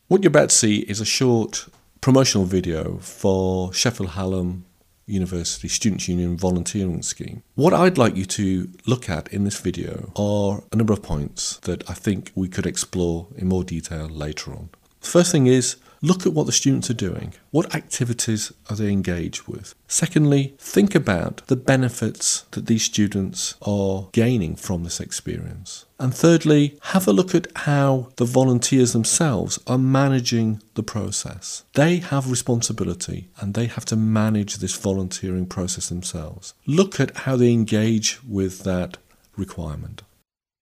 What you're about to see is a short promotional video for Sheffield Hallam University Students' Union volunteering scheme. What I'd like you to look at in this video are a number of points that I think we could explore in more detail later on. The first thing is, look at what the students are doing. What activities are they engaged with? Secondly, think about the benefits that these students are gaining from this experience. And thirdly, have a look at how the volunteers themselves are managing the process. They have responsibility and they have to manage this volunteering process themselves. Look at how they engage with that requirement.